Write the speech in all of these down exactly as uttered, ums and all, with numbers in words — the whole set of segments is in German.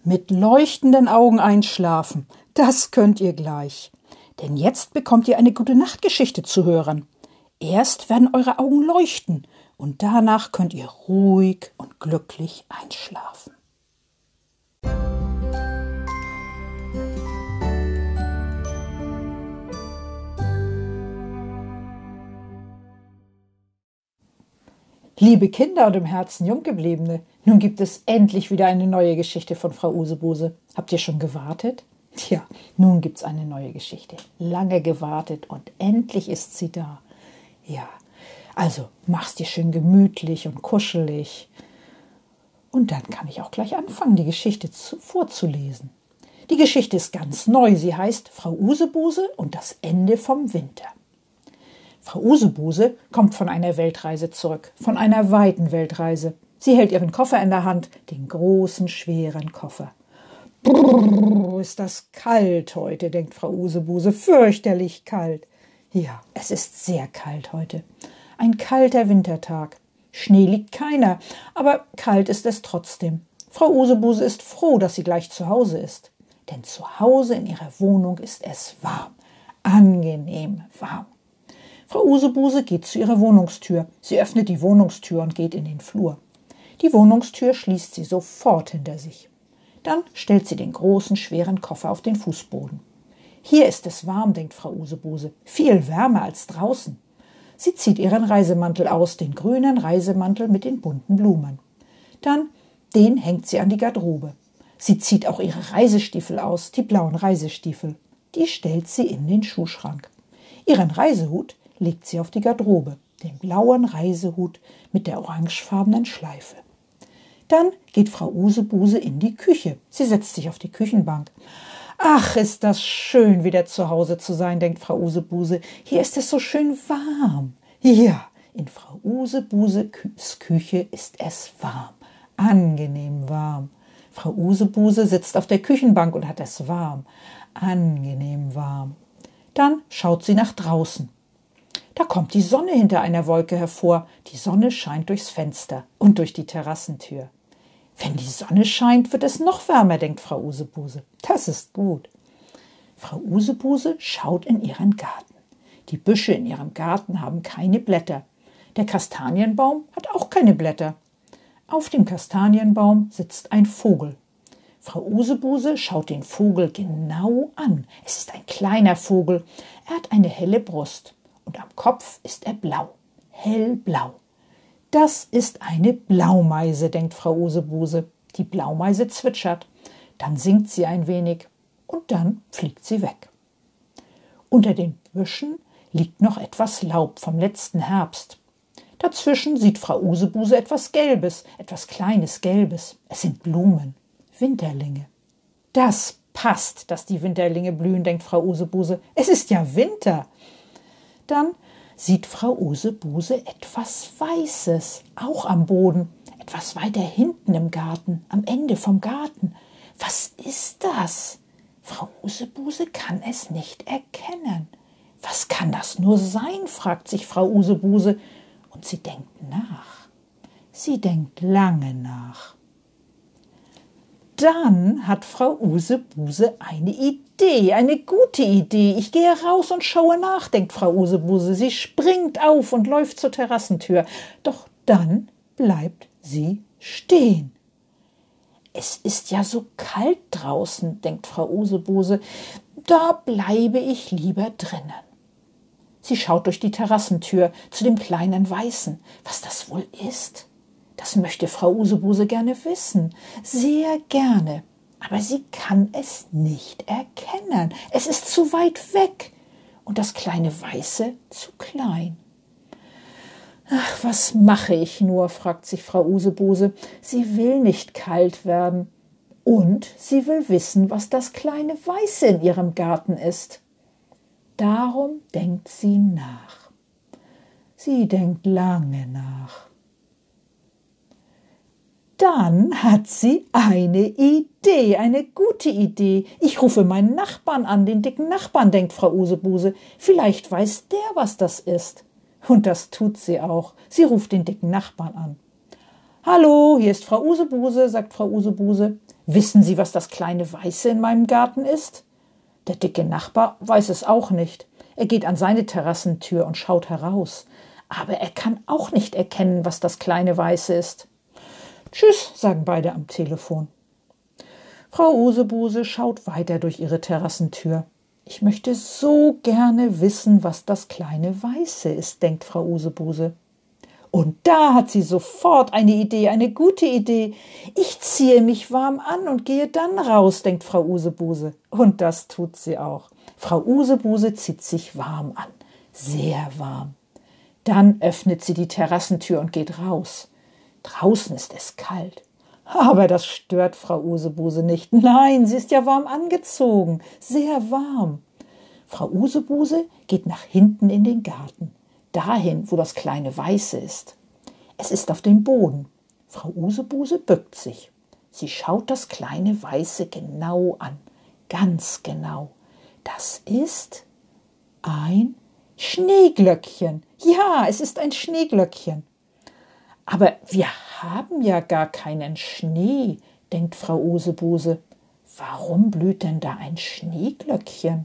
Mit leuchtenden Augen einschlafen, das könnt ihr gleich. Denn jetzt bekommt ihr eine Gute-Nacht-Geschichte zu hören. Erst werden eure Augen leuchten und danach könnt ihr ruhig und glücklich einschlafen. Liebe Kinder und im Herzen Junggebliebene, nun gibt es endlich wieder eine neue Geschichte von Frau Usebuse. Habt ihr schon gewartet? Tja, nun gibt's eine neue Geschichte. Lange gewartet und endlich ist sie da. Ja, also mach's dir schön gemütlich und kuschelig. Und dann kann ich auch gleich anfangen, die Geschichte zu, vorzulesen. Die Geschichte ist ganz neu. Sie heißt Frau Usebuse und das Ende vom Winter. Frau Usebuse kommt von einer Weltreise zurück, von einer weiten Weltreise. Sie hält ihren Koffer in der Hand, den großen, schweren Koffer. Brrr, ist das kalt heute, denkt Frau Usebuse, fürchterlich kalt. Ja, es ist sehr kalt heute. Ein kalter Wintertag. Schnee liegt keiner, aber kalt ist es trotzdem. Frau Usebuse ist froh, dass sie gleich zu Hause ist. Denn zu Hause in ihrer Wohnung ist es warm, angenehm warm. Frau Usebuse geht zu ihrer Wohnungstür. Sie öffnet die Wohnungstür und geht in den Flur. Die Wohnungstür schließt sie sofort hinter sich. Dann stellt sie den großen, schweren Koffer auf den Fußboden. Hier ist es warm, denkt Frau Usebuse, viel wärmer als draußen. Sie zieht ihren Reisemantel aus, den grünen Reisemantel mit den bunten Blumen. Dann, den hängt sie an die Garderobe. Sie zieht auch ihre Reisestiefel aus, die blauen Reisestiefel. Die stellt sie in den Schuhschrank. Ihren Reisehut legt sie auf die Garderobe, den blauen Reisehut mit der orangefarbenen Schleife. Dann geht Frau Usebuse in die Küche. Sie setzt sich auf die Küchenbank. Ach, ist das schön, wieder zu Hause zu sein, denkt Frau Usebuse. Hier ist es so schön warm. Ja, in Frau Usebuses Küche ist es warm, angenehm warm. Frau Usebuse sitzt auf der Küchenbank und hat es warm, angenehm warm. Dann schaut sie nach draußen. Da kommt die Sonne hinter einer Wolke hervor. Die Sonne scheint durchs Fenster und durch die Terrassentür. Wenn die Sonne scheint, wird es noch wärmer, denkt Frau Usebuse. Das ist gut. Frau Usebuse schaut in ihren Garten. Die Büsche in ihrem Garten haben keine Blätter. Der Kastanienbaum hat auch keine Blätter. Auf dem Kastanienbaum sitzt ein Vogel. Frau Usebuse schaut den Vogel genau an. Es ist ein kleiner Vogel. Er hat eine helle Brust. Und am Kopf ist er blau, hellblau. Das ist eine Blaumeise, denkt Frau Usebuse. Die Blaumeise zwitschert. Dann singt sie ein wenig und dann fliegt sie weg. Unter den Büschen liegt noch etwas Laub vom letzten Herbst. Dazwischen sieht Frau Usebuse etwas Gelbes, etwas kleines Gelbes. Es sind Blumen, Winterlinge. Das passt, dass die Winterlinge blühen, denkt Frau Usebuse. Es ist ja Winter. Dann sieht Frau Usebuse etwas Weißes, auch am Boden, etwas weiter hinten im Garten, am Ende vom Garten. Was ist das? Frau Usebuse kann es nicht erkennen. Was kann das nur sein, fragt sich Frau Usebuse, und sie denkt nach. Sie denkt lange nach. Dann hat Frau Usebuse eine Idee, eine gute Idee. Ich gehe raus und schaue nach, denkt Frau Usebuse. Sie springt auf und läuft zur Terrassentür. Doch dann bleibt sie stehen. Es ist ja so kalt draußen, denkt Frau Usebuse. Da bleibe ich lieber drinnen. Sie schaut durch die Terrassentür zu dem kleinen Weißen. Was das wohl ist? Das möchte Frau Usebuse gerne wissen, sehr gerne, aber sie kann es nicht erkennen. Es ist zu weit weg und das kleine Weiße zu klein. Ach, was mache ich nur, fragt sich Frau Usebuse. Sie will nicht kalt werden und sie will wissen, was das kleine Weiße in ihrem Garten ist. Darum denkt sie nach. Sie denkt lange nach. Dann hat sie eine Idee, eine gute Idee. Ich rufe meinen Nachbarn an, den dicken Nachbarn, denkt Frau Usebuse. Vielleicht weiß der, was das ist. Und das tut sie auch. Sie ruft den dicken Nachbarn an. »Hallo, hier ist Frau Usebuse«, sagt Frau Usebuse. Wissen Sie, was das kleine Weiße in meinem Garten ist? Der dicke Nachbar weiß es auch nicht. Er geht an seine Terrassentür und schaut heraus. Aber er kann auch nicht erkennen, was das kleine Weiße ist. Tschüss, sagen beide am Telefon. Frau Usebuse schaut weiter durch ihre Terrassentür. Ich möchte so gerne wissen, was das kleine Weiße ist, denkt Frau Usebuse. Und da hat sie sofort eine Idee, eine gute Idee. Ich ziehe mich warm an und gehe dann raus, denkt Frau Usebuse. Und das tut sie auch. Frau Usebuse zieht sich warm an, sehr warm. Dann öffnet sie die Terrassentür und geht raus. Draußen ist es kalt. Aber das stört Frau Usebuse nicht. Nein, sie ist ja warm angezogen, sehr warm. Frau Usebuse geht nach hinten in den Garten. Dahin, wo das kleine Weiße ist. Es ist auf dem Boden. Frau Usebuse bückt sich. Sie schaut das kleine Weiße genau an. Ganz genau. Das ist ein Schneeglöckchen. Ja, es ist ein Schneeglöckchen. Aber wir haben ja gar keinen Schnee, denkt Frau Usebuse. Warum blüht denn da ein Schneeglöckchen?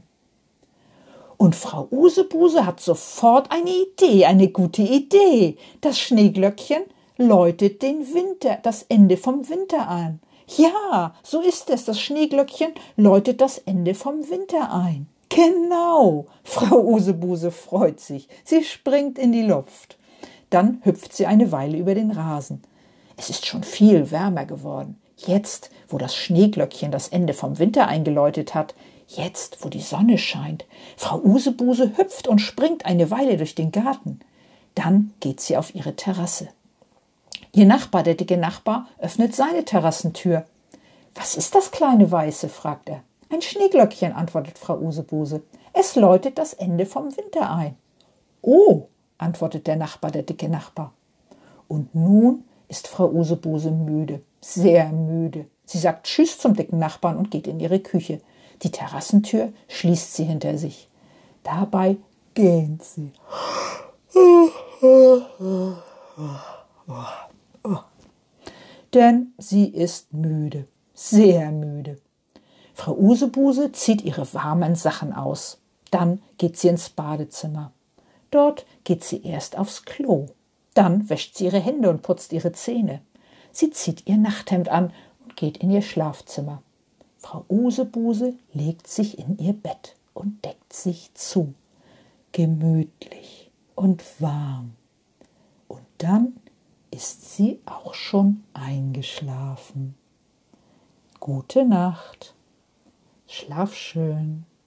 Und Frau Usebuse hat sofort eine Idee, eine gute Idee. Das Schneeglöckchen läutet den Winter, das Ende vom Winter ein. Ja, so ist es. Das Schneeglöckchen läutet das Ende vom Winter ein. Genau. Frau Usebuse freut sich. Sie springt in die Luft. Dann hüpft sie eine Weile über den Rasen. Es ist schon viel wärmer geworden. Jetzt, wo das Schneeglöckchen das Ende vom Winter eingeläutet hat, jetzt, wo die Sonne scheint, Frau Usebuse hüpft und springt eine Weile durch den Garten. Dann geht sie auf ihre Terrasse. Ihr Nachbar, der dicke Nachbar, öffnet seine Terrassentür. »Was ist das kleine Weiße?« fragt er. »Ein Schneeglöckchen«, antwortet Frau Usebuse. »Es läutet das Ende vom Winter ein.« »Oh«, antwortet der Nachbar, der dicke Nachbar. Und nun ist Frau Usebuse müde, sehr müde. Sie sagt Tschüss zum dicken Nachbarn und geht in ihre Küche. Die Terrassentür schließt sie hinter sich. Dabei gähnt sie. Denn sie ist müde, sehr müde. Frau Usebuse zieht ihre warmen Sachen aus. Dann geht sie ins Badezimmer. Dort geht sie erst aufs Klo. Dann wäscht sie ihre Hände und putzt ihre Zähne. Sie zieht ihr Nachthemd an und geht in ihr Schlafzimmer. Frau Usebuse legt sich in ihr Bett und deckt sich zu. Gemütlich und warm. Und dann ist sie auch schon eingeschlafen. Gute Nacht. Schlaf schön.